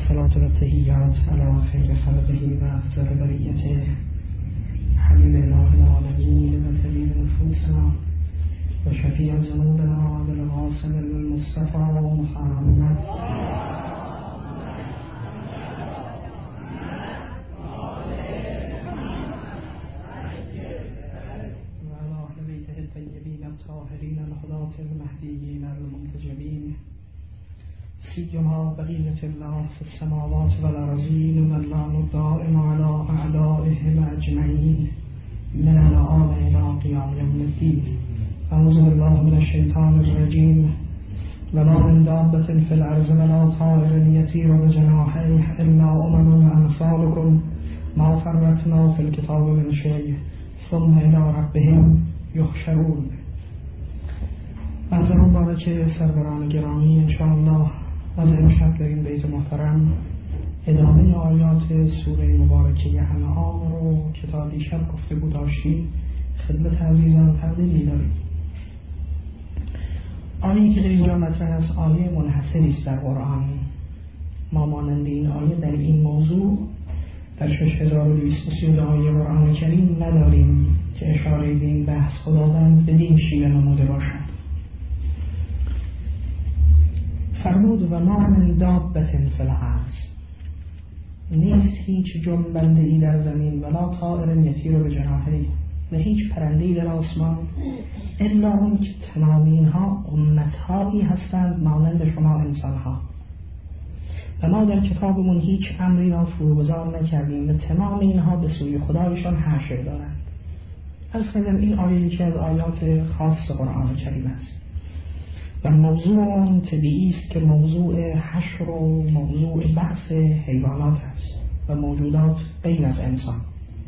الصلاة والتحیات علی خیر خلقه و افضل بریته حبیب الله العالمین و طبیب نفوسنا و شفیع ذنوبنا بالقاسم المصطفى محمد الطاهرين الهداة المهديين المنتجبين سيما بقية الله في السماوات والأرضين واللعن الدائم على أعدائهم أجمعين من الآن إلى قيام يوم الدين. أعوذ بالله من الشيطان الرجيم. وما من دابة في الأرض ولا طائر يطير بجناحيه إلا أمم أمثالكم ما فرطنا في الكتاب من شيء ثم إلى ربهم يحشرون. از مبارک سروران گرامی انشاءالله از امشب در این بیت محترم ادامه آیات سوره مبارکه انعام رو که تا دیشب گفتگو داشتیم خدمت عزیزان تقدیم می‌داریم. آیه‌ای که در اینجا مطرح است آیه منحصری است در قرآن. ما مانند این آیه در این موضوع در 6232 آیه قرآن کریم نداریم که اشاره به این بحث خداوند بدین شیوه نموده باشد. فرمود و ما من دابة فی الارض، نیست هیچ جنبنده ای در زمین ولا طائر یطیر بجناحیه، و هیچ پرنده ای در آسمان الا اون که تمام اینها امتهایی هستند مانند شما انسانها، و ما در کتابمون هیچ امری را فروگذار نکردیم و تمام اینها به سوی خدایشان حشر دارند. از خیلی این آیه یکی از آیات خاص قرآن کریم است و موضوع طبیعی است که موضوع حشر و موضوع بحث حیوانات است و موجودات غیر از انسان.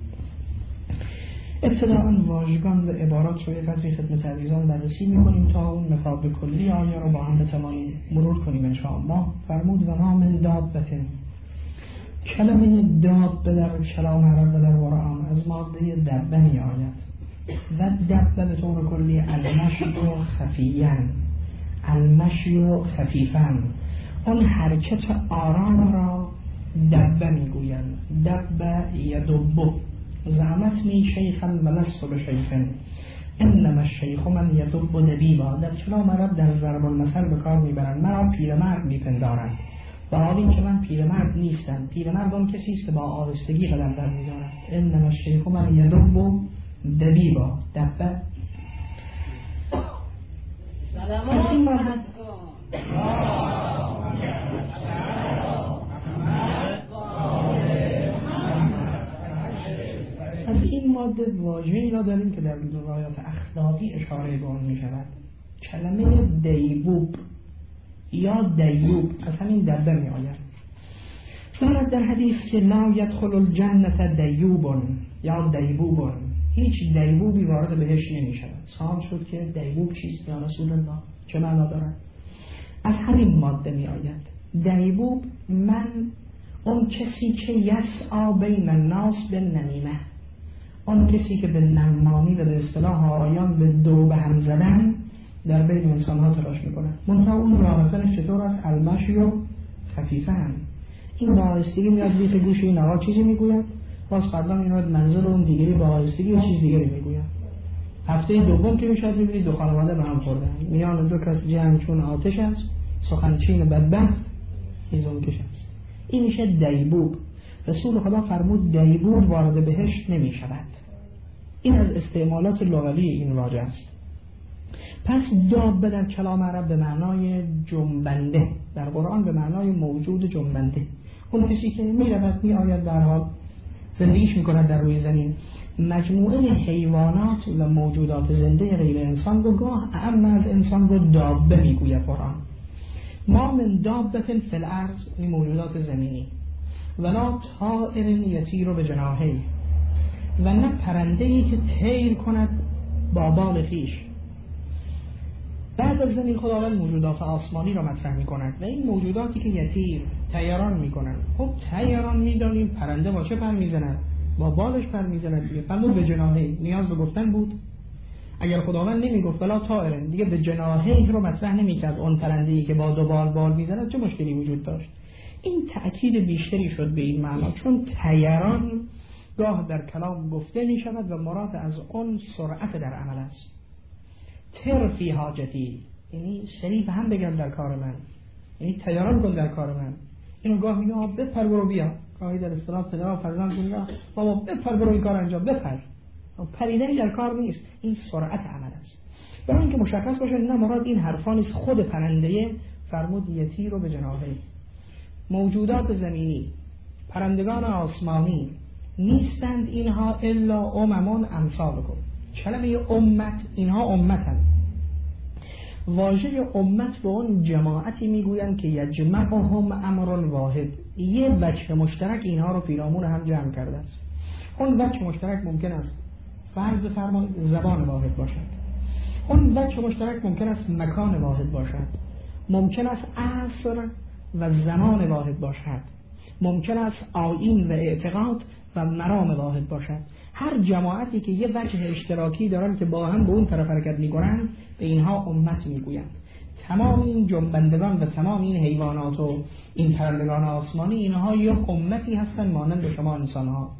ابتداءً واژگان و عبارات رو یک قدری خدمت عزیزان بررسی می‌کنیم تا اون مفاد کلی آیه رو با هم بتوانیم مرور کنیم انشاءالله. فرمود و ما من دابة. کلمه دابه در کلام عرب و در قرآن از ماده دبه می آید و دبه به طور کلی المشی و خفیاً، المشی و خفیفاً، اون حرکت آرام را دبه میگویند. دبه یدبه زعمتنی شیخا ولست بشیخ انما الشیخ من یدب دبیبا. در کلام عرب در ضرب المثل به کار میبرند مرا پیرمرد میپندارند و حالی که من پیرمرد نیستم. پیرمرد اون کسی است که با آهستگی قدم برمی‌دارد. انما الشیخ من یدب دبیبا. دبه از این ماده واژه‌ای را داریم که در روایات اخلاقی اشاره به آن می شود. کلمه دیبوب یا دیوب از همین دبه می آید. دارد در حدیث که لا یدخل الجنة دیوبون یا دیبوبون، هیچ دیبوبی وارد بهش نمی شود. سوال شد که دیبوب چیست یا رسول الله، چه معنا دارد؟ از همین ماده می آید. دیبوب من اون کسی که یسعی بین الناس بالنمیمه، اون کسی که به نمانی و به اصطلاح آیان به دو به هم زدن در بین انسان ها تلاش می کنند. منتها اون راه چطور است؟ المشی و خفیفاً. این با آهستگی میاد بیخ گوش این آقا چیزی میگوید، باز فردا میاد منزل اون دیگری با آهستگی و چیز دیگری میگوید. هفته دوم که میشد میبینید دو خانواده به هم خوردن، میان دو کس جمع چون آتش است، سخنچین بدبخت هیزم کش است. این میشه دیبوب. رسول خدا فرمود دیبوب وارد بهشت نمی شود. این از استعمالات لغوی این واژه است. پس دابه در کلام عرب به معنای جنبنده، در قرآن به معنای موجود جنبنده، اون کسی که می رود می آید در حال زندگیش می کند در روی زمین. مجموعه حیوانات و موجودات زنده غیر انسان رو گاه اعم از انسان رو دابه می گوید قرآن. ما من دابة فی الارض، این موجودات زمینی، ولا طائر یطیر بجناحیه، و نه پرنده‌ای که طیر کند با بال خویش. بعد از زمین خداوند موجودات آسمانی را مطرح می کند و این موجوداتی که یطیر طیران می کنند. خب طیران می دانیم پرنده با چه پر می زند؟ با بالش پر می زند دیگه. فرمود به جناحه، نیاز به گفتن بود؟ اگر خداوند نمی گفت ولا طائر دیگه به جناحه رو مطرح نمی کرد. اون پرنده‌ای که با دو بال می زند چه مشکلی وجود داشت؟ این تأکید بیشتری شد به این معنا، چون طیران گاه در کلام گفته می شود و مراد از اون سرعت در عمل است. تر فی حاجتی، یعنی سریع هم بگم در کار من، یعنی طیران کن در کار من. اینو گاه میگه بپر برو بیا، گاهی در اصطلاح پدرها فرزند میگن بابا بپر برو این کار انجام بپر. پریدن در کار نیست، این سرعت عمل است. برای اینکه مشخص باشه نه مراد این حرفا نیست، خود پرنده فرمود یتی رو به جناحه. موجودات زمینی، پرندگان آسمانی نیستند اینها الا اممون امثالکم. کلمه امت، اینها امتن. واژه امت به اون جماعتی میگویند که یجمعهم امر واحد، یه وجه مشترک اینها رو پیرامون هم جمع کرده است. اون وجه مشترک ممکن است فرض فرمایید زبان واحد باشد، اون وجه مشترک ممکن است مکان واحد باشد، ممکن است عصر و زمان واحد باشد، ممکن است آیین و اعتقاد و مرام واحد باشد. هر جماعتی که یه وجه اشتراکی دارن که با هم به اون طرف حرکت میکنن به اینها امت میگویند. تمام این جنبندگان و تمام این حیوانات و این پرندگان آسمانی اینها یک امتی هستند مانند شما انسانها.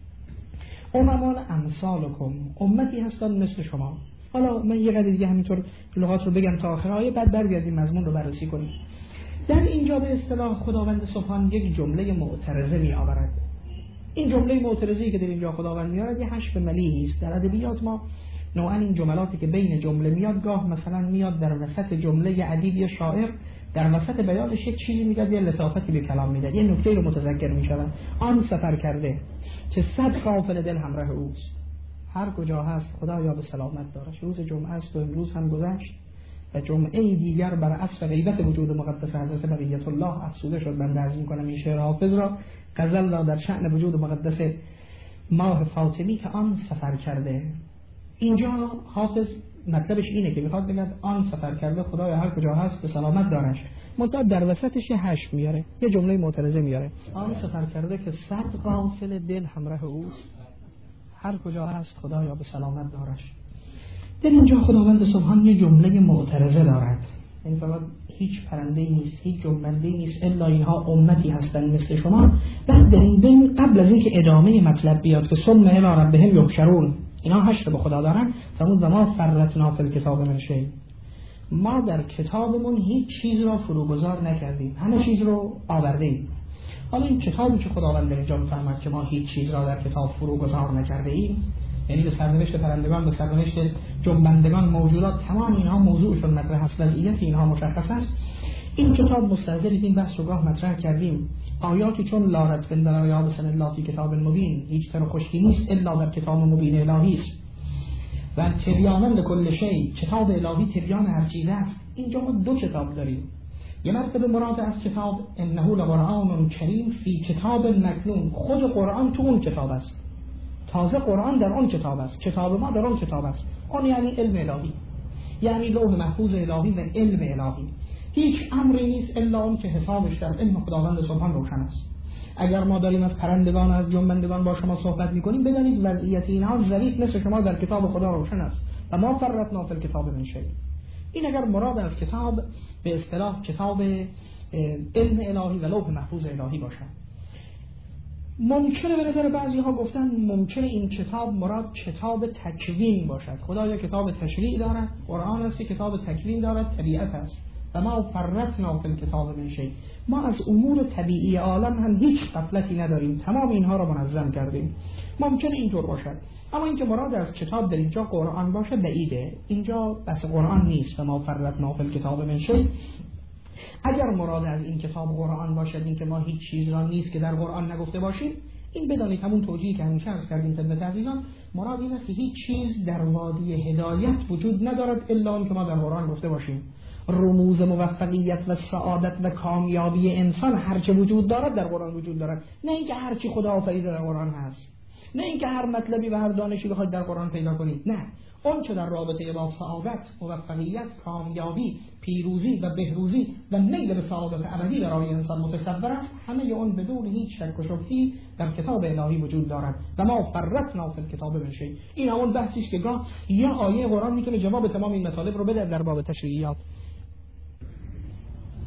اممان امثالکم، امتی هستند مثل شما. حالا من یه قدر دیگه همینطور لغات رو بگم تا آخر آیه، بعد برگردیم مضمون رو بررسی کنیم. در اینجا به اصطلاح خداوند سبحان یک جمله معترضه می آورد. این جمله معترضه‌ای که در اینجا خداوند میارد یه حشو ملیحی است. در ادبیات ما نوعا این جملاتی که بین جمله میاد، گاه مثلا میاد در وسط جمله ادیب یا شاعر، در وسط بیانش یک چیزی میگه، یه لطافتی به کلام میده، یه نکته رو متذکر میشود. آن سفر کرده که 100 غافل دل همراه اوست، هر کجا هست خدایا به سلامت دارش. روز جمعه است و امروز هم گذشت و جمعه دیگر بر اصل غیبت وجود مقدس حضرت بقیت الله افسوده شد. من عرض می‌کنم این شعر حافظ را، غزل را در شأن وجود مقدس ماه فاطمی که آن سفر کرده. اینجا حافظ مطلبش اینه که میخواد بگه آن سفر کرده خدایا هر کجا هست به سلامت دارش، منتها در وسطش یه حشو میاره، یه جمله معترضه میاره. آن سفر کرده که 100 غافل دل همراه اوست، هر کجا هست خدایا به سلامت دارش. در اینجا خداوند سبحان یه جمله معترضه دارد. این فقط هیچ پرنده‌ای نیست، هیچ جنبنده‌ای نیست الا اینها امتی هستند مثل شما. بعد در این بین قبل از اینکه ادامه مطلب بیاد که ثم الی ربهم یحشرون، اینا حشر به خدا دارن، فرمود و ما فرطنا فی الکتاب من شیء، ما در کتابمون هیچ چیز را فروگذار نکردیم، همه چیز رو آوردیم. حالا این کتابی که خداوند اینجا می‌فرماید که ما هیچ چیز را در کتاب فروگذار نکرده ایم، یعنی به سرنوشت پرندگان، به سرنوشت جنبندگان، موجودات، تمام اینها موضوعشون مطرح است، وضعیت اینها مشخص است. این کتاب مستحضر این بحث رو گاه مطرح کردیم. آیاتی چون لارت بندن یا بسن الله فی کتاب مبین، هیچ تر خشکی نیست الا در کتاب مبین الهی است و تبیانا لکل شیء، کتاب الهی تبیان هر چیز است. اینجا ما دو کتاب داریم. یه مرتبه مراد از کتاب انه لقرآن کریم فی کتاب مکنون، خود قرآن تو اون کتاب است، تازه قرآن در اون کتاب است، کتاب ما در اون کتاب است. اون یعنی علم الهی، یعنی لوح محفوظ الهی و علم الهی. هیچ امری نیست الا اون که حسابش در علم خداوند سبحان روشن است. اگر ما داریم از پرندگان، از جنبندگان با شما صحبت میکنیم، بدانید وضعیت اینها ظریف مثل شما در کتاب خدا روشن است و ما فرطنا فی الکتاب من شیء. این اگر مراد از کتاب به اصطلاح کتاب علم الهی و لوح محفوظ الهی باشد. ممکنه به نظر بعضی ها گفتن ممکنه این کتاب مراد کتاب تکوین باشد. خدا یا کتاب تشریع دارد، قرآن است، کتاب تکوین دارد، طبیعت است. و ما فرطنا فی الکتاب من شیء، ما از امور طبیعی عالم هم هیچ غفلتی نداریم، تمام اینها را منظم کردیم. ممکنه اینطور باشد، اما اینکه مراد از کتاب در اینجا قرآن باشه بعیده. اینجا بس قرآن نیست و ما فرطنا فی الکتاب من شیء. اگر مراد از این کتاب قرآن باشد، این که ما هیچ چیز را نیست که در قرآن نگفته باشیم، این بدانید همون توجیهی که همیشه عرض کردیم خدمت عزیزان، مراد این است که هیچ چیز در وادی هدایت وجود ندارد الا آن که ما در قرآن گفته باشیم. رموز موفقیت و سعادت و کامیابی انسان هرچه وجود دارد در قرآن وجود دارد، نه اینکه هرچی خدا آفریده در قرآن هست، نه اینکه هر مطلبی و هر دانشی بخواید در قرآن پیدا کنید، نه. اون چه در رابطه با سعادت، موفقیت، کامیابی، پیروزی و بهروزی و نیل به سعادت ابدی برای انسان متصور است، همه اون بدون هیچ شک و شبهه‌ای در کتاب الهی وجود دارد و ما فرطنا فی الکتاب من شیء. این همون بحثی است که گاه یه آیه قرآن میتونه جواب تمام این مطالب رو بده در باب تشریعیات.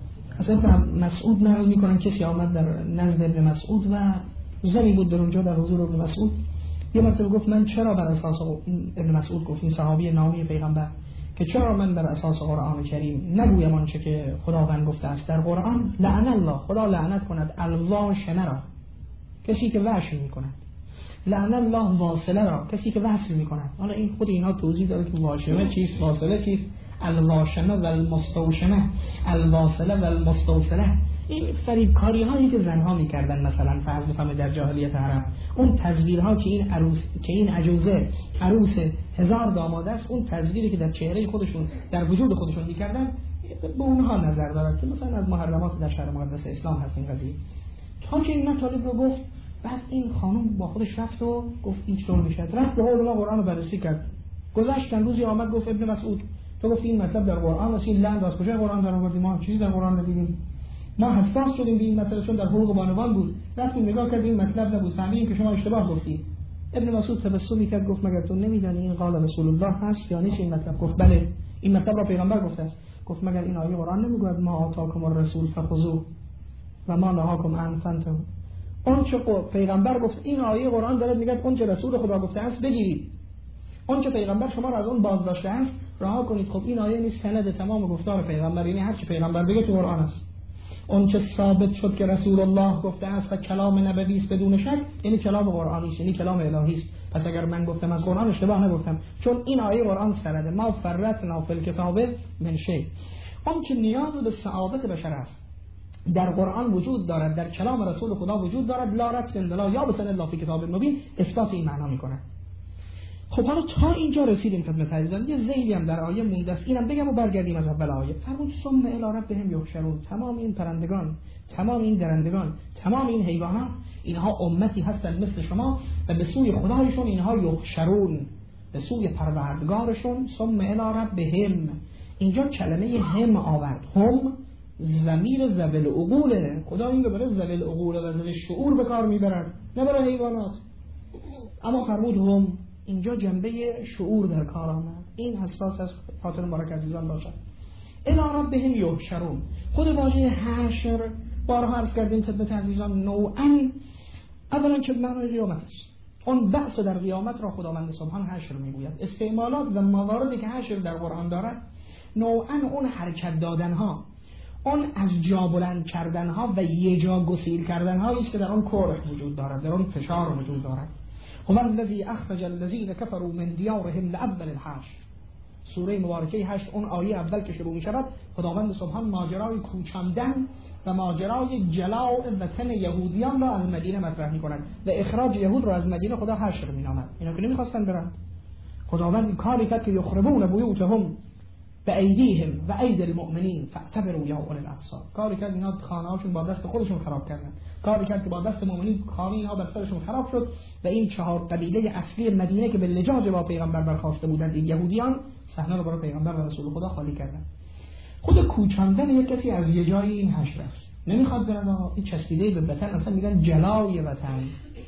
از ابن مسعود نقل میکنن کسی آمد در نزد ابن مسعود و زنی بود در اونجا در حضور ابن مسعود. یه مرتبه گفت من چرا بر اساس ابن مسعود گفت این صحابی نامی پیغمبر که چرا من بر اساس قرآن کریم نگویم آنچه که خداوند گفته است در قرآن؟ لعن الله، خدا لعنت کند الواشمه را، کسی که وشم میکند، لعن الله واصله را، کسی که وصل میکند. حالا این خود اینها توضیح داده که واشمه چیست، واصله چیست، الواشمه و المستوشمه، الواصله و المستوصله. این فریبکاری هایی که زنها میکردن، مثلا فرض بفرمایید در جاهلیت عرب، اون تزویرها که این عروس، که این عجوزه عروس 1000 داماد است، اون تزویری که در چهره خودشون در وجود خودشون میکردن به اونها نظر دارد که مثلا از محرمات در شهر مقدس اسلام هست این قضیه. تا که این مطالب رو گفت، بعد این خانم با خودش رفت و گفت این چطور میشه، رفت به قول قرآن رو بررسی کرد. گذشت چند روزی آمد گفت ابن مسعود تو گفتی این مطلب در قرآن است، این لعن از کجا قرآن در آوردی؟ ما چیزی در قرآن ندیدیم، ما حساس شدیم به این مسئله چون در حقوق بانوان بود، رفتیم نگاه کردیم این مطلب نبود، فهمیدیم که شما اشتباه گفتید. ابن مسعود تبسمی کرد گفت مگر تو نمیدانی این قال رسول الله هست یا نیست این مطلب؟ گفت بله این مطلب را پیغمبر گفته است. گفت مگر این آیه قرآن نمیگوید ما آتاکم الرسول فخذوه و ما نهاکم عنه فانتهوا؟ اون چه پیغمبر گفت این آیه قرآن داره میگه اون چه رسول خدا گفته است بگیرید، اون چه پیغمبر شما را از اون باز داشته است رها کنید. خب این آیه نیست سند تمام گفتار پیغمبر، یعنی هر چی پیغمبر بگه تو قرآن است. اون چه ثابت شد که رسول الله گفته است و کلام نبوی است بدون شک، یعنی کلام قرآنی است، یعنی کلام الهی است. پس اگر من گفتم از قرآن اشتباه نگفتم، چون این آیه قرآن سنده. ما فرطنا فی الکتاب من شیء. اون که نیاز به سعادت بشر است در قرآن وجود دارد، در کلام رسول خدا وجود دارد، لا ربط لا یا بسن الله فی کتاب مبین، اثبات این معنا میکنه. خب حالا تا اینجا رسیدیم خدمت عزیزان، یه ذیلی هم در آیه مونده است، اینم بگم و برگردیم از اول آیه. فرمود ثم الی ربهم یحشرون، تمام این پرندگان، تمام این درندگان، تمام این حیوانات، اینها امتی هستند مثل شما و به سوی خدایشون اینها یحشرون، به سوی پروردگارشون. ثم الی ربهم، اینجا کلمه هم آورد، هم ضمیر ذوی العقول، خدا این رو برای ذوی العقول و ذوی الشعور به کار میبرد، نه برای حیوانات. اما فرمود هم، اینجا جنبه شعور در کار آمد. این حساس از خاطر مبارک عزیزان باشد. الی ربهم یحشرون، خود واژه حشر بارها عرض کردیم خدمت عزیزان نوعاً اولا که معنای قیامت است. اون بحث در قیامت را خداوند سبحان حشر میگوید. استعمالات و مواردی که حشر در قرآن دارد نوعاً اون حرکت دادنها، اون از جا بلند کردنها و یه جا گسیل کردنهایی است که در اون کره وجود دارد، در اون فشار وجود دارد. هو الذی اخرج الذین کفروا من دیارهم لأول الحشر. سوره مبارکه 8 اون آیه اول که شروع می‌شود، خداوند سبحان ماجرای کوچاندن و ماجرای جلاء وطن یهودیان را از مدینه مطرح می‌کند و اخراج یهود را از مدینه خدا حشر می‌نامد. اینا که نمی‌خواستن برن، خداوند کاری کرد که یخربون بیوتهم بأیدیهم و ایدی المؤمنین فاعتبروا یا اولی الابصار. کاری کرد اینا خانه‌هاشون با دست خودشون خراب کردن، کاری کرد که با دست مؤمنین خانه اینا بر سرشون خراب شد و این 4 قبیله اصلی مدینه که به لجاج با پیغمبر برخواسته بودند، این یهودیان، صحنه رو برای پیغمبر و رسول خدا خالی کردن. خود کوچاندن یک کسی از یه جایی این حشر است. نمیخواد برن این چسبیده به وطن، اصلا میگن جلای وطن.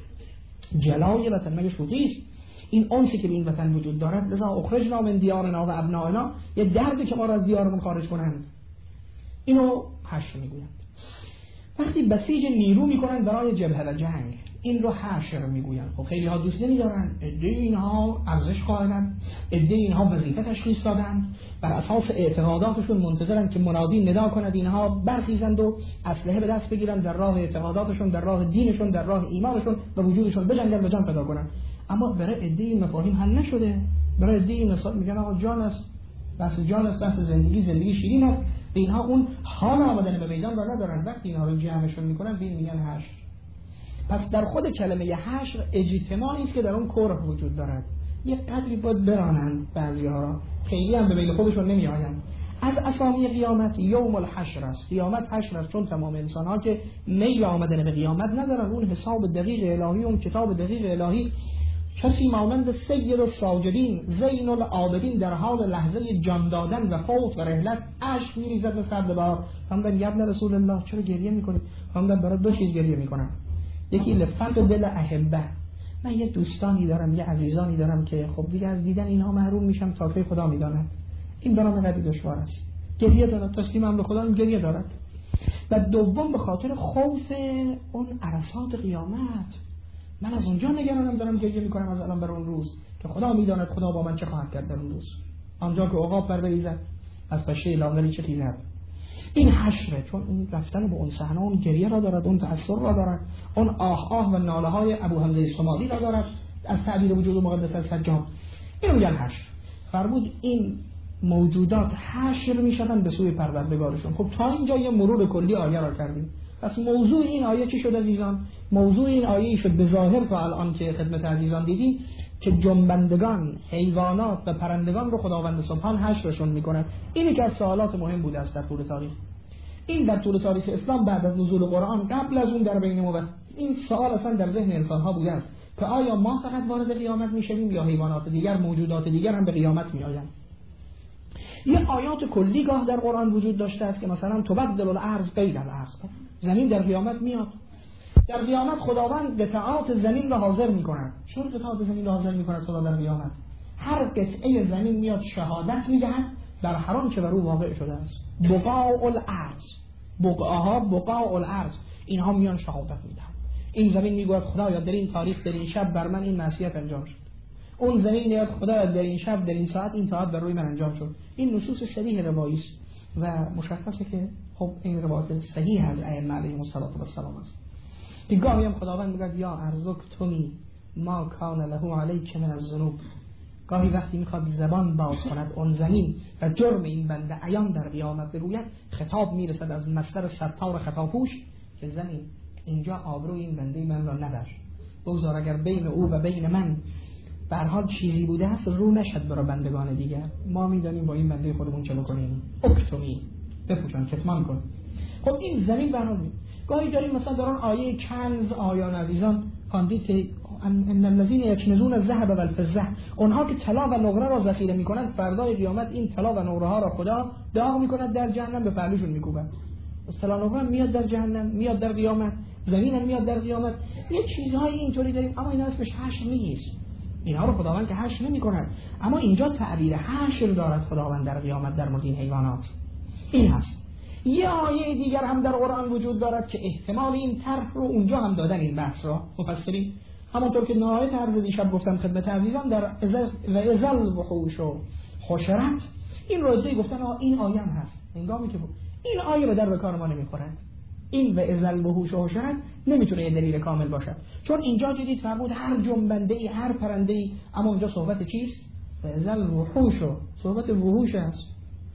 جلای وطن مگه شوخی است؟ این انسی که به این وطن وجود دارد، لذا اخرجنا من دیارنا و ابنائنا، یه دردی که ما را از دیارمون خارج کنند، اینو حشر میگویند. وقتی بسیج نیرو میکنن برای جبهه و جنگ، این رو حشر میگویند. خب خیلی ها دوست نمیدارن، عده اینها ارزش قائلن، عده اینها وظیفه تشخیص دادند، بر اساس اعتقاداتشون منتظرن که منادی ندا کند اینها برخیزند و اسلحه به دست بگیرن، در راه اعتقاداتشون، در راه دینشون، در راه ایمانشون و وجودشون بجنگن و جان فدا کنن. اما برای عده این مفاهیم حل نشده. برای عده این مثال میگن آقا جان است، بحث جان است، بحث زندگی شیرین است. اینها اون حال آمدن به میدان را ندارن. وقتی اینها رو جمعشون میکنن بین میگن حشر. پس در خود کلمه حشر اجتماعی است که در اون کره وجود دارد. یک قدری باید برانند بعضی‌ها را، خیلی هم به میل خودشون نمیآیند. از اسامی قیامت یوم الحشر است. قیامت حشر است، چون تمام انسان‌ها که میل آمدن به قیامت ندارن. اون حساب دقیق الهی، اون کتاب دقیق الهی، کسی مانند سید الساجدین زین العابدین در حال لحظه جان دادن و فوت و رحلت اشک میریزد به سر بار. فرمودن ابن رسول الله چرا گریه میکنی؟ فرمودن برای 2 چیز گریه میکنم. یکی لفت دل احبه، من یه دوستانی دارم، یه عزیزانی دارم که خب دیگه از دیدن اینها محروم میشم، تا که خدا میداند. این برام خیلی دشوار است. گریه دارد، تسلیمم به خدا، گریه دارد. و دوم به خاطر خوف اون عرصات قیامت. من از اونجا نگرانم، دارم گریه میکنم از الان بر اون روز که خدا میداند خدا با من چه خواهد کرد در اون روز. آنجا که عقاب بریزد از پشه لاغری چه خیزد. این حشره، چون اون رفتن به اون صحنه اون گریه را دارد، اون تأثیر را دارد، اون آه و ناله های ابو حمزه صمالی را دارد از تعبیر وجود مقدس السجاد. اینو میگن حشر. فرمود این موجودات حشر میشدن به سوی پروردگارشون. خب تا اینجا یه مرور کلی آیه را کردیم. پس موضوع این آیه چی شد عزیزان؟ موضوع این آیه شد به ظاهر تا الان که خدمت عزیزان دیدیم که جنبندگان، حیوانات و پرندگان رو خداوند سبحان حشرشون میکنه. اینی که از سوالات مهم بوده است در طول تاریخ. این در طول تاریخ اسلام بعد از نزول قرآن، قبل از اون در بین ما، این سوال اصلا در ذهن انسان ها بوده است که آیا ما فقط وارد قیامت میشویم یا حیوانات دیگر، موجودات دیگر هم به قیامت میآیند. یه آیات کلی گاه در قرآن وجود داشته است که مثلا تبدل الارض غیر الارض، زمین در قیامت میاد. در قیامت خداوند قطعات زمین را حاضر می‌کند. چون قطعات زمین را حاضر می‌کند خدا در قیامت؟ هر قطعه زمین میاد شهادت می‌دهد در هر آنچه بر او واقع شده است. بقاع الارض، بقعه‌ها بقاع الارض، اینها میان شهادت می‌دهند. این زمین میگوید خدایا در این تاریخ، در این شب بر من این معصیت انجام شد. اون زمین میاد خدایا در این شب، در این ساعت این طاعت بر روی من انجام شد. این نصوص صریح روایی است و مشخصه که خب این روایت صحیح از ائمه علیهم السلام است. که گاهی هم خداوند میگه یا ارزق تومی ما کان له علیک من الذنوب. گاهی وقتی میخواد زبان باز کند اون زمین و جرم این بنده عیان در قیامت بگوید، خطاب میرسد از مصدر ستار خطاپوش که زمین اینجا آبروی این بنده من را نبر، بگذار اگر بین او و بین من به هر حال چیزی بوده است رو نشد برای بندگان دیگر. ما میدانیم با این بنده خودمون چه بکنیم. اکتمی، بپوشان، کتمان کن. خب این زمین برنامه. گاهی داریم مثلا در آن آیه کنز آیان عزیزان خواندید که ان الذين يكنزون الذهب والفضه، اونها که طلا و نقره را ذخیره میکنند فردای قیامت این طلا و نقره ها را خدا داغ میکند در جهنم، به پهلوشون میکوبند. طلا نقره میاد در جهنم، میاد در قیامت، زمین هم میاد در قیامت. یه چیزهای اینطوری داریم، اما اینا اسمش حشر نیست. اینها رو خداوند که حشر نمیکند، اما اینجا تعبیر حشر دارد خداوند در قیامت در مورد این حیوانات. این هست. یه آیه دیگر هم در قرآن وجود دارد که احتمال این طرح رو اونجا هم دادن این بحث را مفسرین، همونطور که نهایت عرض دیشب گفتم خدمت عزیزان در ازل وحوش و حشرت، این رو دیگه گفتن این آیه هم هست. هنگامی که این آیه به در کار ما نمیخورد، این و ازل وحوش و حشرت نمیتونه یه دلیل کامل باشد، چون اینجا دیدید فرمود هر جنبنده‌ای، هر پرنده‌ای، اما اونجا صحبت چیست؟ و ازل وحوش، صحبت وحوش است.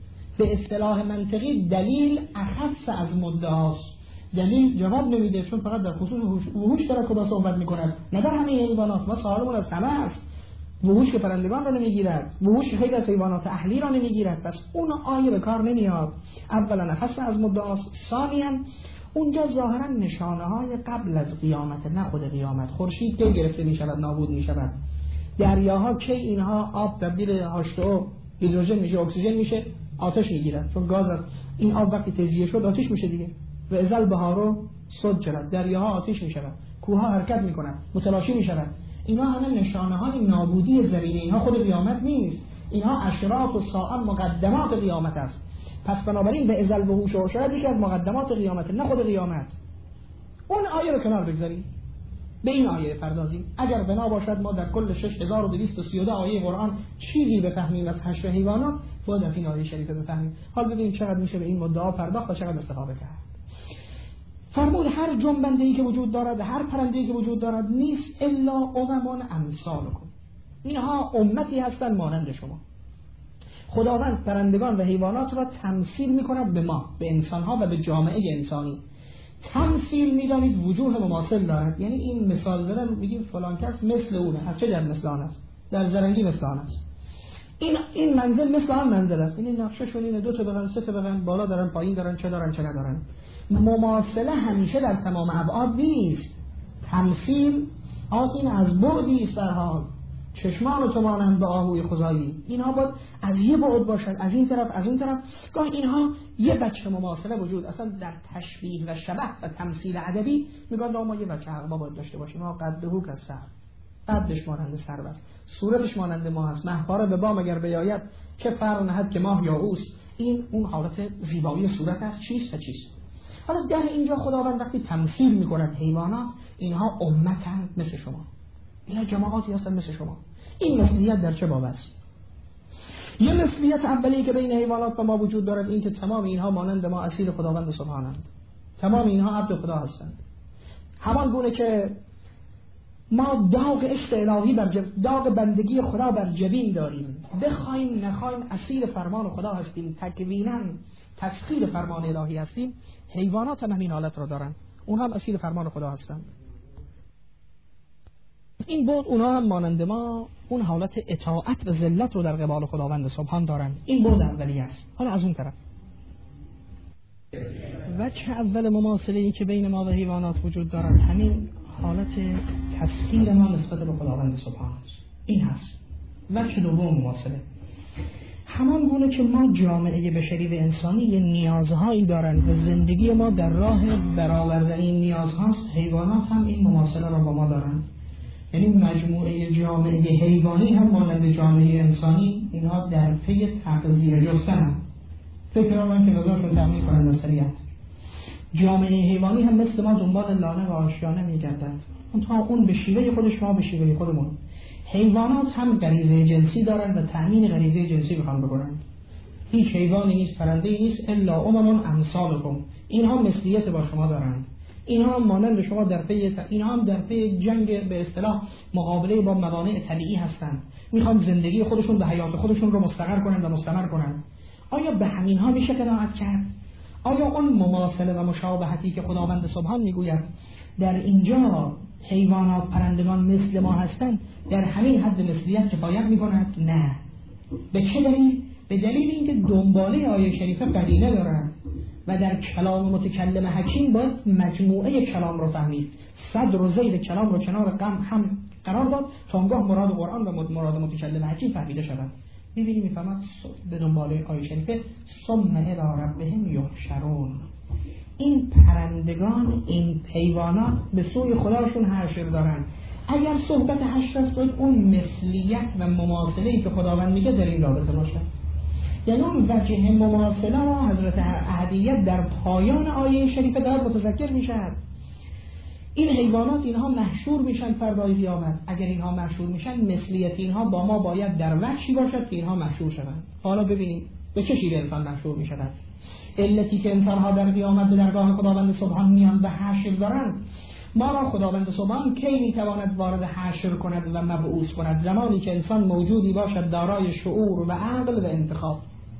به اصطلاح منطقی دلیل اخص از مدعاست. دلیل جواب نمیده، چون فقط در خصوص وحوش داره خدا صحبت میکند، نه در همه حیوانات. ما سوالمون از همه است. وحوش که پرندگان را نمیگیرد، وحوش خیلی از حیوانات اهلی را نمیگیرد، پس اون آیه به کار نمیاد. اولا اخص از مدعاست، ثانیا اونجا ظاهرا نشانه های قبل از قیامت، نه خود قیامت. خورشید که گرفته میشود، نابود میشود. دریاها که اینها آب تبدیل H2O هیدروژن میشه، اکسیژن میشه، آتش میگیرد، چون گاز این آب وقتی تجزیه شد آتش میشه دیگه. و ازل بهارو سجرت، دریاها آتش میشود، کوهها حرکت میکنند، متلاشی میشود. اینا همه نشانه های نابودی زمینه. اینها خود قیامت نیست، اینها اشراط و ساعه مقدمات قیامت است. پس بنابراین به ازل و هوش و حشرت یکی از مقدمات قیامت، نه خود قیامت. اون آیه رو کنار بگذاریم، به این آیه پردازیم. اگر بنا باشد ما در کل 6232 آیه قرآن چیزی بفهمیم از حشر حیوانات، باید از این آیه شریفه بفهمیم. حال ببینیم چقدر میشه به این مدعا پرداخت و چقدر استفاده کرد. فرمود هر جنبنده‌ای که وجود دارد، هر پرنده‌ای که وجود دارد، نیست الا امم امثالکم. اینها امتی هستند مانند شما. خداوند پرندگان و حیوانات را تمثیل می‌کند به ما، به انسان‌ها و به جامعه انسانی. تمثیل می‌دانید وجوه مماثل دارد، یعنی این مثال زدن میگیم فلان کس مثل اونه، هر چه در مثل آن است، در زرنگی مثل آن است. این منزل مثل آن منزل است، این نقشه‌شون اینه، دو تا بگن، سه تا بگن، بالا دارن، پایین دارن، چه دارن چه ندارن. مماثله همیشه در تمام ابعاد نیست. تمثیل این از بعدی است. در حال چشمان تو مانند به آهوی خزایی، اینها باید از یه بعد باشد، از این طرف از اون طرف. گاهی اینها یه بچه مماثله وجود، اصلا در تشبیه و شبه و تمثیل ادبی میگن ما یه بچه عقبا باید داشته باشیم، ما قدهو کسر، قدش مانند سرو است، صورتش مانند ماه است، مهپاره به بام اگر بیاید چه فرق نهد که ماه یا اوست. این اون حالت زیبایی صورت است. چیست و چیست. حالا در اینجا خداوند وقتی تمثیل میکند حیوانات، اینها امتن مثل شما، اینها جماعاتی هستن مثل شما. این مثلیت در چه باب است؟ یه مثلیت اولی که بین حیوانات و ما وجود دارد این که تمام اینها مانند ما اسیر خداوند سبحانند، تمام اینها عبد خدا هستند. همان گونه که ما داغ عشق الهی داغ بندگی خدا بر جبین داریم، بخوایم نخوایم اسیر فرمان خدا هستیم، تکویناً تسخیر فرمان الهی هستیم. حیوانات هم همین حالت را دارند، اونها هم اسیر فرمان خدا هستند. این بود اونها هم مانند ما اون حالت اطاعت و ذلت رو در قبال خداوند سبحان دارند. این بود اولی است. حالا از اون طرف وجه اول مماثله‌ای که بین ما و حیوانات وجود دارد همین حالت تسخیر ما نسبت به خداوند سبحان است. این هست وجه دوم مماثله. همان گونه که ما جامعه بشری و انسانی یه نیازهایی دارند و زندگی ما در راه برآوردن این نیازهاست، حیوانات هم این مماثله را با ما دارند. یعنی مجموعه جامعه حیوانی هم مانند جامعه انسانی، اینها در پی تغذیه جستن. فکر کنم که نظرشون تأمین کنند از طریقت. جامعه حیوانی هم مثل ما دنبال لانه و آشیانه می‌گردند. اون به شیوه خودش، ما به شیوه خودمون. حیوانات هم غریزه جنسی دارند و تأمین غریزه جنسی می‌خوان بکنند. هیچ حیوانی نیست، پرنده‌ای نیست الا امثالکم. اینها مثلیت با شما دارند. اینها هم مانند شما اینها هم در پی جنگ به اصطلاح مقابله با موانع طبیعی هستند. میخوان زندگی خودشون و حیات خودشون رو مستقر کنند و مستمر کنند. آیا به همین ها میشه قناعت کرد؟ آیا اون مماثله و مشابهتی که خداوند سبحان میگوید در اینجا حیوانات پرندگان مثل ما هستند در همین حد مثلیت کفایت میکند؟ نه. به چه دلیل؟ به دلیل اینکه دنباله آیه شریفه قرینه دارند و در کلام متکلم حکیم باید مجموعه کلام رو فهمید. صدر و ذیل کلام رو کنار هم قرار داد تا اونگاه مراد قرآن و مراد متکلم حکیم فهمیده شود. می‌بینی میفهمد به دنباله آیه شریفه ثم الی ربهم یحشرون. این پرندگان، این حیوانات به سوی خداشون حشر دارن. اگر صحبت حشر است باید اون مثلیت و مماثله‌ای که خداوند میگه در این رابطه باشه. یعنی اون وجه مماثله را حضرت احدیت در پایان آیه شریفه دارد متذکر میشن. این حیوانات اینها محشور میشن فردای قیامت. اگر اینها محشور میشن مثلیت اینها با ما باید در وجهی باشد که اینها محشور شوند. حالا ببینید به چه شیوه انسان محشور میشود. علتی که انسانها در قیامت به درگاه خداوند سبحان میان و حشر دارند، ما را خداوند سبحان کی میتواند وارد حشر کند و مبعوث کند؟ زمانی که انسان موجودی باشد دارای شعور و عقل و انتخاب.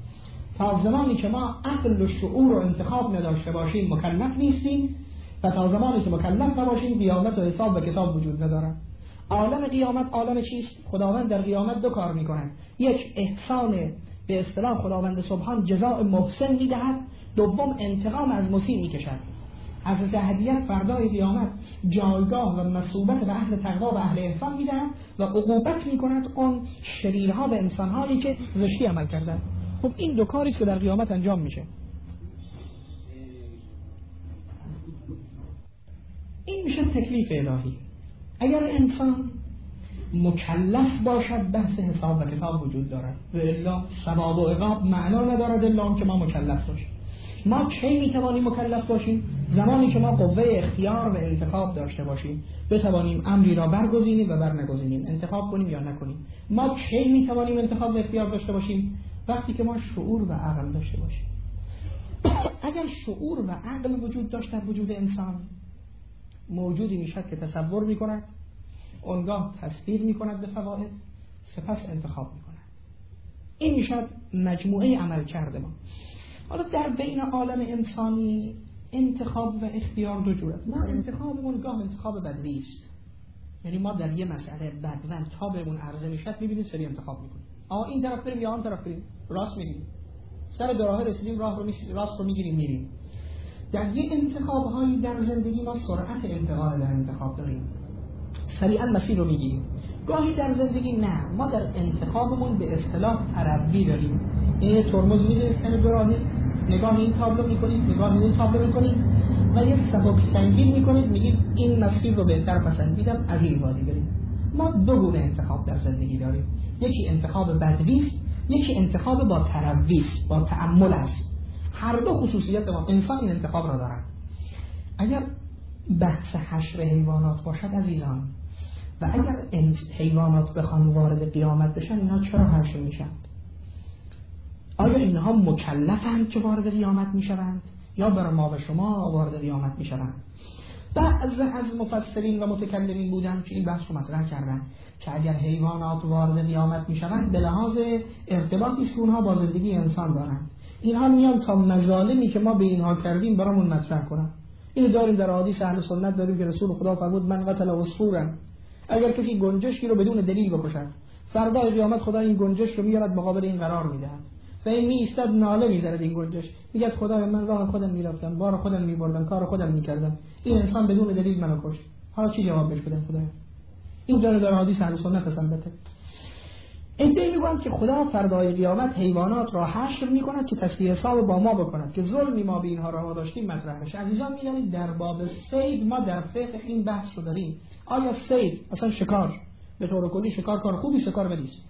تا زمانی که ما عقل و شعور و انتخاب نداشته باشیم مکلف نیستیم و تا زمانی که مکلف نباشیم قیامت و حساب و کتاب وجود ندارد. عالم قیامت عالم چیست؟ خداوند در قیامت دو کار میکند. یک، احسان به اصطلاح خداوند سبحان جزاء محسن میدهد. دوم، انتقام از مسیء میکشد. حضرت احدیت فردای قیامت جایگاه و مثوبت به اهل تقوا و اهل احسان میدهد و عقوبت میکند اون شریرها و انسانهایی که زشتی عمل کردند. خب این دو کاری که در قیامت انجام میشه. این میشه تکلیف الهی. اگر انسان مکلف باشد بحث حساب و کتاب وجود دارد و الا ثواب و عقاب معنا ندارد الا که ما مکلف باشیم. ما کی میتوانیم مکلف باشیم؟ زمانی که ما قوه اختیار و انتخاب داشته باشیم، بتوانیم امری را برگزینیم و برنگزینیم، انتخاب کنیم یا نکنیم. ما کی میتوانیم انتخاب و اختیار داشته باشیم؟ وقتی که ما شعور و عقل داشته باشیم. اگر شعور و عقل وجود داشت در وجود انسان، موجودی میشد که تصور میکند، اونگاه تصدیق میکند به فواید، سپس انتخاب میکند. این میشد مجموعه عمل کرده ما. حالا در بین عالم انسانی انتخاب و اختیار دو جوره. ما انتخابمون گاه انتخاب بدوی است. یعنی ما در یه مسئله بدون تا بهمون عرضه میشد میبینید سری انتخاب میکنیم. این طرف بریم یا آن طرف بریم، راست میریم، سر دو راه رسیدیم، راست رو میگیریم میریم. در یه انتخاب‌هایی در زندگی ما سرعت انتقال در انتخاب داریم، سریعا مسیر رو میگیریم. گاهی در زندگی نه، ما در انتخابمون به اصطلاح تربی داریم. یه ترمز میذاریم سر دو راهی، نگاه این تابلو میکنیم، نگاه این تابلو میکنیم و یه سبک سنگین میکنیم، میگیم این مسیر رو بهتر پسندیدم از این وادی بریم. ما دو گونه انتخاب در زندگی داریم. یکی انتخاب بدوی است، یکی انتخاب با تربی است، با تأمل است. هر دو خصوصیت ما انسان این انتخاب را دارد. اگر بحث حشر حیوانات باشد عزیزان، و اگر حیوانات بخوان وارد قیامت بشن، اینها چرا حشر میشن؟ آیا اینها مکلفند که وارد قیامت میشوند یا برای ما و شما وارد قیامت میشوند؟ بعض از مفسرین و متکلمین بودن که این بحث رو مطرح کردن که اگر حیوانات وارد قیامت میشوند به لحاظ ارتباطی که اونها با زندگی انسان دارند، اینها میان تا مظالمی که ما به اینها کردیم برامون مطرح کنن. اینو داریم در حدیث اهل سنت، داریم که رسول خدا فرمود من قتل عصفورا، اگر کسی گنجشکی رو بدون دلیل بکشد، فردا قیامت خدا این گنجش رو میارد مقابل این قرار میدهد و این میایستد ناله میزند این گنجش، میگه خدای من راه خودم میرفتم، بار خودم میبردم، کار خودم میکردم، این انسان بدون دلیل منو کشت، حالا چی جواب بهش بدم خدایا؟ این در حدیث اهل سنت البته. ادعی میگن که خدا فردای قیامت حیوانات را حشر میکند که تسویه حساب با ما بکند که ظلمی ما به اینها روا داشتیم مطرح بشه. عزیزان میدونید در باب صید ما در فقه این بحث رو داریم، آیا صید اصلا شکار به طور کلی شکار کار خوبی شکار بدیست؟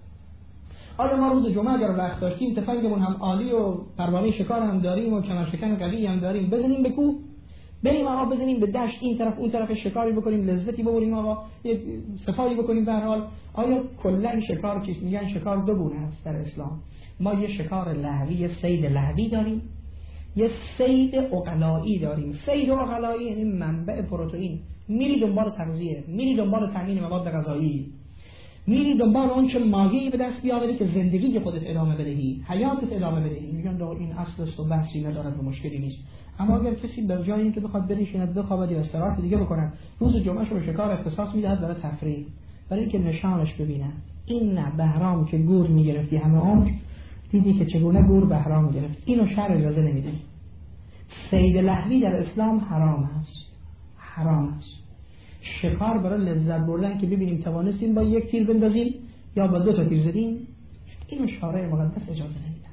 آیا ما روز جمعه اگر وقت داشتیم تفنگمون هم عالی و پروانه شکار هم داریم و کمرشکن قوی هم داریم بزنیم به کوه، بریم آقا بزنیم به دشت این طرف اون طرف شکاری بکنیم، لذتی ببریم آقا، یه سفاری بکنیم؟ به هر حال آیا کلا شکار چیست؟ میگن شکار دو گونه است در اسلام. ما یه شکار لهوی، یه صید لهوی داریم، یه صید عقلایی داریم. صید عقلایی یعنی منبع پروتئین، میری دنبال تغذیه، میری دنبال تامین مواد غذایی، میری دنبال اون چه ماهی به دست بیاوری که زندگی خودت ادامه بدهی، حیاتت ادامه بدهی. میگن این اصل است و بحثی ندارد و مشکلی نیست. اما اگر کسی در جای اینکه بخواد بنشیند بخوابد یا استراحت دیگه بکنه، روز جمعه رو به شکار اختصاص میدهد برای تفریح، برای اینکه نشانش ببینه. این نه بهرام که گور میگرفتی همه عمر، دیدی که چگونه گور بهرام گرفت، اینو شرع اجازه نمیده. صید لهوی در اسلام حرام است، حرام است. شکار برای لذت بردن که ببینیم توانستیم با یک تیر بندازیم یا با 2 تا تیر زدیم، اینو شارع مقدس اجازه نمیده.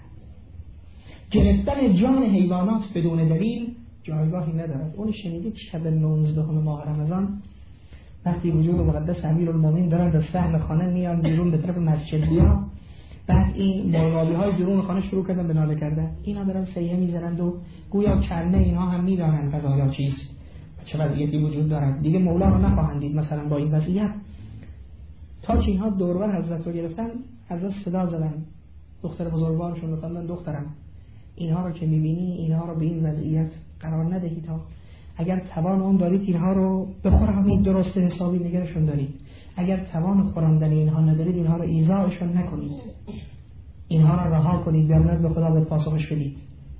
گرفتن جان حیوانات بدون دلیل جایگاهی ندارد. اون شنیدید شب 19 ماه رمضان وقتی وجود مقدس امیرالمومنین دارن در صحن خانه میان بیرون به طرف مسجد بیا، بعد این مرغابی‌های بیرون خانه شروع کردن به ناله کردن، اینا دارن سیه میزنند و گویا کنه اینها هم میدانن قضایا چیست، چه وضعیتی وجود دارد. دیگه مولا رو نخواهند دید مثلا با این وضعیت. تا که اینها دوربر حضرت رو گرفتن، حضرت صدا زدن، دختر بزرگوارشون رو خواندن دخترم اینها رو که میبینی اینها رو به این وضعیت قرار ندهید، تا اگر توان اون دارید اینها رو بخورید درست حسابی نگرشون دارید، اگر توان خوراندن اینها ندارید اینها رو ایذاشون نکنید، اینها رو رها کنید، بیامد به خدا به پاسخش بدید.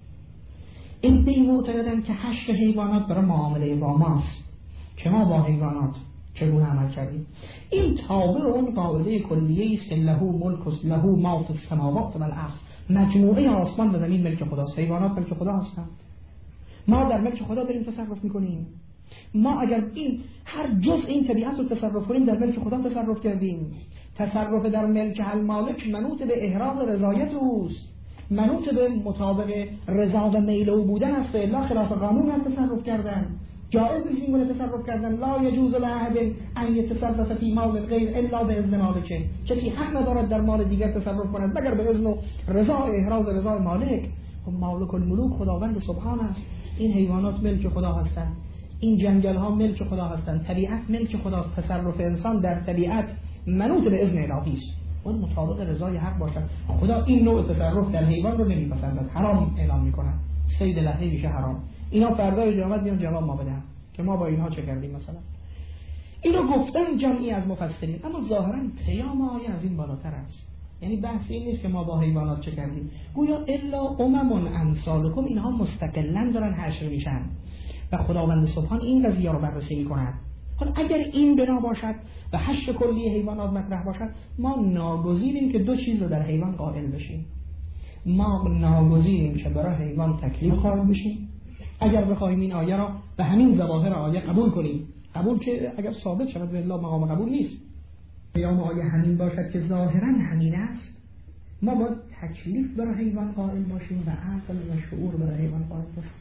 این دی معتقدن که حشر حیوانات برای معامله با ماست که ما با حیوانات چگونه عمل کردیم. این تابع اون قاعده کلیه است له ملک له ما فی السماوات و الارض، مجموعه آسمان و زمین ملک خداست، حیوانات ملک خدا هستند. ما در ملک خدا بریم تصرف میکنیم. ما اگر این هر جزء این طبیعت رو تصرف کنیم در ملک خدا تصرف کردیم. تصرف در ملک المالک منوط به احراز رضایت اوست، منوط به مطابق رضا و میل او بودن است، الا خلاف قانون است تصرف کردن. جائز نیست این گونه تصرف کردن. لا یجوز لاحد ان یتصرف فی مال غیر الا باذن مالک، کسی حق ندارد در مال دیگر تصرف کند مگر به اذن و رضا احراز رضای مالک. خب مالک الملوک خداوند سبحان است. این حیوانات ملک خدا هستند، این جنگل ها ملک خدا هستند، طبیعت ملک خدا. تصرف انسان در طبیعت منوط به اذن الهی است، اون مطابق رضای حق باشد. خدا این نوع تصرف در حیوان رو نمیپسندد، حرام اعلام میکنه. صید لهوی میشه حرام. اینا فردای قیامت میان جواب ما بدن که ما با اینها چه کردیم. مثلا اینو گفتن جمعی از مفسرین، اما ظاهرا پیام آیه از این بالاتر است. یعنی بحث این نیست که ما با حیوانات چه کردیم، گویا الا امم امثالکم، اینها مستقلا دارن حشر میشن و خداوند سبحان این قضیه رو بررسی میکند. حالا اگر این بنا باشد و حشر کلی حیوانات مطرح باشد، ما ناگزیریم که 2 چیز رو در حیوان قائل بشیم. ما ناگزیریم که برای حیوان تکلیف قائل بشیم اگر بخوایم این آیه را به همین ظواهر آیه قبول کنیم، قبول که اگر ثابت شود بالله مقام قبول نیست. پیام آیه همین باشد که ظاهرا همین است، ما باید تکلیف برای حیوان قائل باشیم و عقل و شعور برای حیوان قائل باشیم.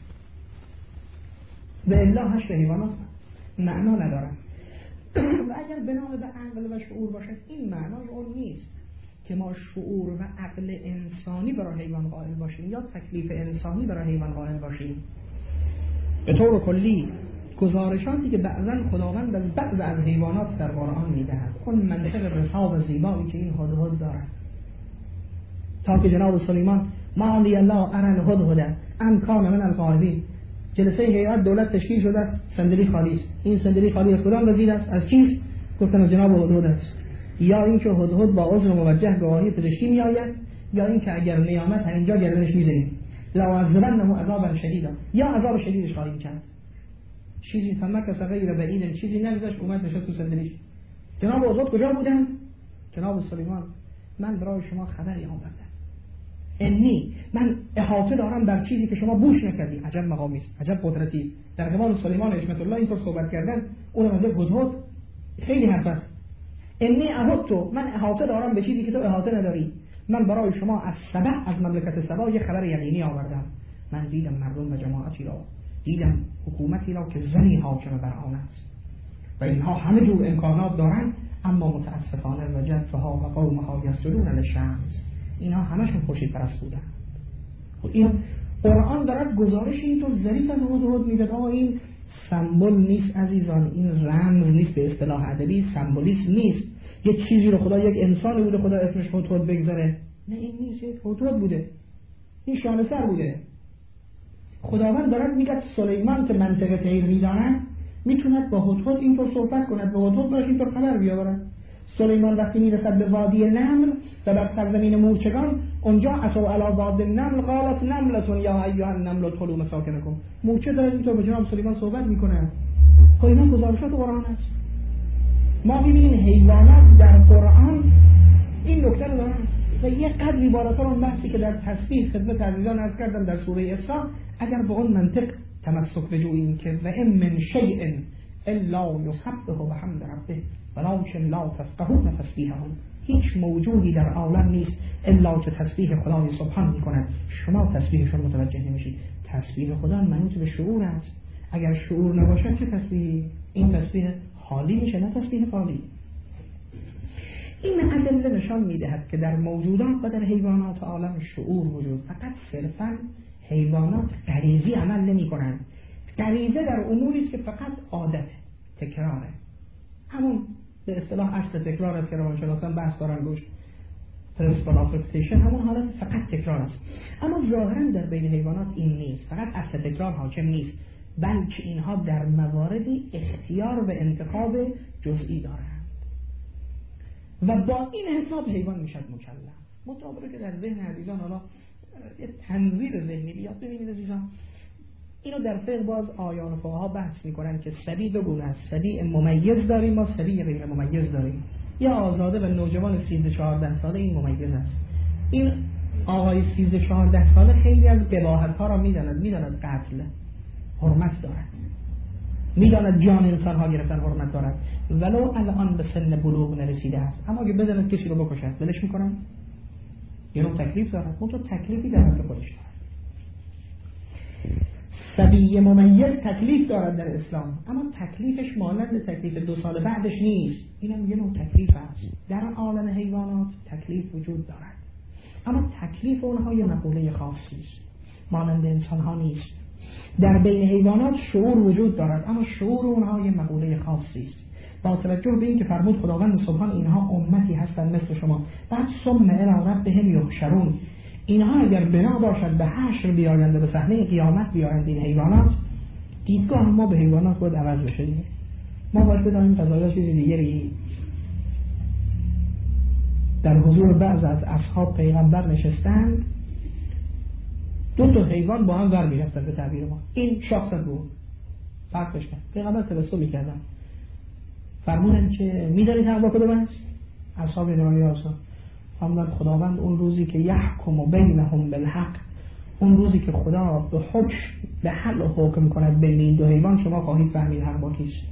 به الله حشر حیوانات معنا ندارد و اگر بنا به عقل و شعور باشد، این معنای اون نیست که ما شعور و عقل انسانی برای حیوان قائل باشیم یا تکلیف انسانی برای حیوان قائل باشیم. به طور کلی گزارشاتی که بعضا خداوند از بعض از حیوانات در قرآن میدهد، اون منطق رسا و زیبایی که این هدهد دارد، تا که جناب سلیمان ما علی الله ارن هدهد ام کان من الغائبین، جلسه هیئت دولت تشکیل شده، صندلی خالی است. این صندلی خالی از کدام وزیر است؟ از کیست؟ گفتن از جناب هدهد است. یا اینکه هدهد با عذر موجه گواهی پزشکی میآید، یا اینکه اگر نیامد همینجا گردنش میزنیم لا عذبنه عذابا شدیدا، یا عذاب شدیدش خواهیم کرد. چیزی تمکث غیر بعید، چیزی نگذشت اومد نشست تو صندلیش. جناب هدهد کجا بودن؟ جناب سلیمان من برای شما خبری آوردم، من احاطه دارم بر چیزی که شما بوش نکردید. عجب مقامی است، عجب قدرتی. در زمان سلیمان حکمت الله اینطور صحبت کردن، اونم از هدهد خیلی حرف است. احاطه، من احاطه دارم به چیزی که تو احاطه نداری. من برای شما از سبع، از مملکت سبع یه خبر یقینی آوردم. من دیدم مردم و جماعتی را، دیدم حکومتی را که زنی حاکم بر آن است و اینها همه جور امکانات دارن، اما متاسفانه وجدتها و قومها یسجدون للشمس، اینها همشون خورشید پرست بودن. این قرآن دارد گزارش این تو ظریف از هدهد میده. این سمبل نیست عزیزان، این رمز نیست، به اصطلاح ادبی سمبولیسم نیست. یک چیزی رو خدا، یک انسانی بوده خدا اسمش هدهد بگذاره، نه این نیست، یک هدهد بوده، این شانه‌سر بوده. خداوند دارد میگه سلیمان که منطقه طیر میداند میتوند با هدهد اینطور صحبت کند، با هدهد باش اینطور خبر بیاورد. سلیمان وقتی میرسد به وادی نمل و بر سرزمین مورچگان، اونجا اتوا علی وادی النمل قالت نملة یا ایها النمل ادخلوا مساکنکم. مورچه داره اینطور با جناب سلیمان صحبت میکنه. خب اینا گزارشات قرآن است. ما میبینیم حیوانات در قرآن این نکته رو دارن و یه قدری بالاتر اون بحثی که در تسبیح خدمت عزیزان عرض کردم در سوره اسراء، اگر به اون منطق تمسک بجوییم که و ان من شیء الا یسبح بحمد ربه ولکن لا تفقهون تسبیحهم، هیچ موجودی در عالم نیست الا که تسبیح خدای سبحان میکند، شما تسبیحش رو متوجه نمیشید. تسبیح خدا منوط به شعور است، اگر شعور نباشه چه تسبیحی؟ این تسبیح خالی میشه، نه تسبیح خالی. این ادله نشان میدهد که در موجودات و در حیوانات عالم شعور وجود، فقط صرفا حیوانات غریزی عمل نمی کنند. غریزه در اموری است که فقط عادت تکراره، همون به اصطلاح اصل تکرار است که روانشناسان بحث دارن روش، پرنسپل آف رپیتیشن، همون حالت فقط تکرار است. اما ظاهرا در بین حیوانات این نیست، فقط اصل تکرار حاکم نیست، بلکه اینها در مواردی اختیار و انتخاب جزئی دارند و با این حساب حیوان میشد مکلف. مطابقه که در ذهن عزیزان حالا یه تنویر ذهنی بیاد. ببینید عزیزان، اینو در فقه باز آیان و فقها بحث میکنن که سبی دو گونه است، سبی ممیز داریم ما سبی غیر ممیز داریم. یا آزاده و نوجوان 13-14 ساله این ممیز است. این آقای 13-14 ساله خیلی از قباحت ها را میداند قتل حرمت دارد، میداند جان انسان ها گرفتن حرمت دارد، ولو الان به سن بلوغ نرسیده است، اما اگه بزند کسی رو بکشد ولش میکنن؟ یه نوع تکلیف دارد، اون تو تکلیفی در حق خودش دارد. سبی ممیز تکلیف دارد در اسلام، اما تکلیفش مانند تکلیف 2 سال بعدش نیست. اینم یه نوع تکلیف است. در عالم حیوانات تکلیف وجود دارد، اما تکلیف اونها یه مقوله خاصی است، مانند انسان ها نیست. در بین حیوانات شعور وجود دارد، اما شعور اونها یه مقوله خاصی است. با توجه به این که فرمود خداوند سبحان اینها امتی هستند مثل شما، بعد ثم الی ربهم یحشرون، اینها اگر بنا باشد به حشر بیایند، به صحنه قیامت بیایند، این حیوانات، دیدگاه ما به حیوانات باید عوض بشه. ما باید بدانیم قضایا چیز دیگری. در حضور بعض از اصحاب پیغمبر نشستند، 2 تا حیوان با هم ور می‌رفتن به تعبیر ما، این شخص بود فرقش کرد. پیغمبر توسل می‌کردن، فرمودن که می‌دانید هوا کدوم است؟ اصحاب جنابی آسان فرمودن خداوند اون روزی که یحکم بینهم بالحق، اون روزی که خدا به حکم به حل و حکم کند بین این 2 حیوان، شما خواهید فهمید حق با کیست.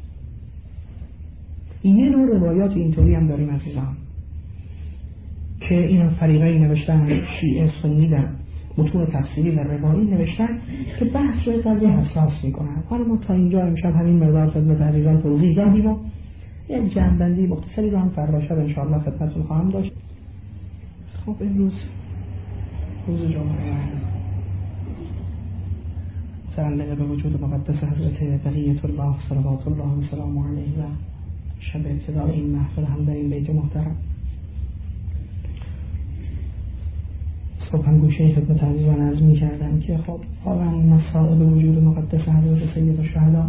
یه نوع روایات اینطوری هم داریم عزیزان که این فریقی نوشتن، شیعه سنی در متون تفسیری و روایی نوشتن که بحث رو قدری حساس میکنن. حالا ما تا اینجا امشب همین مقدار خدمت عزیزان توضیح دادیم و یک جنبندی مختصری رو هم فردا شب انشاءالله خدمتتون خواهم داشت. خب امروز روز جمعه متعلق به وجود مقدس حضرت بقیة الله صلوات الله و سلام علیه و شب ابتدای این محفل هم در این بیت محترم. صبح هم گوشه خدمت عزیزان عرض می کردم که خب واقعا مسائل وجود مقدس حضرت سید الشهدا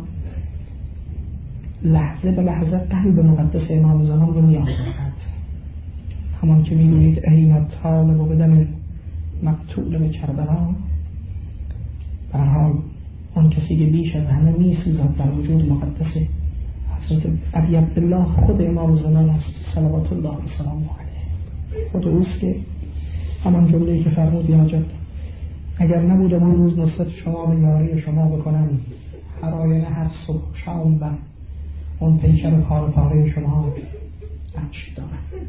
لحظه به لحظه قلب مقدس امام زمان رو می آورد. همان که می گویید این الطالب و بدن مقتول به کربلا، به هر حال آن کسی که بیش از همه می سوزد در وجود مقدس حضرت ابی عبدالله خود امام زمان است صلوات الله و سلام علیه. خود اوست که همان جمله‌ای که فرمود یا جد اگر نبودم اون روز نصرت شما به یاری شما بکنم، هر آینه هر صبح شام و اون پیکر پاره پاره شما بخش دارم.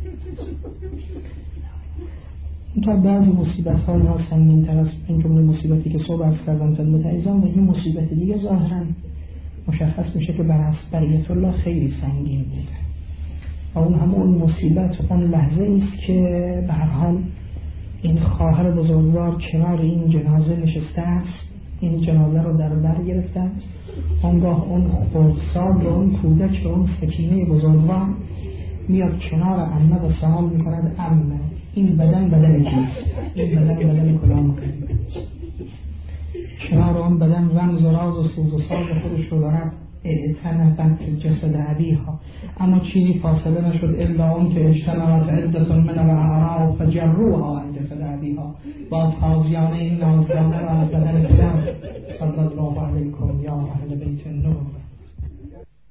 تا بعضی مصیبت ها یا سنگین تر از این جمله مصیبتی که صبح از کردم خدمت عزیزان و این مصیبت دیگه ظاهرا مشخص میشه که بقیت الله خیلی سنگین بوده و اون همون مصیبت اون لحظه ایست که به هر حال این خواهر بزرگوار کنار این جنازه نشسته است، این جنازه رو در بر گرفته است. آنگاه اون خردسال و اون کودک و اون سکینه بزرگوار میاد کنار عمه و سوال میکند عمه این بدن کیست؟ این بدن کدام قریب؟ کنار اون بدن رمز و راز و سوز و ساز خودش رو دارد اعتنبت جسد عبیها، اما چیزی فاصله نشد الا اون که اجتمعت عدة من الاعراب فجروها عن جسد عبیها. با تازیانه این نازدانه را از بدن پدر صلی الله علیکم یا اهل بیت النور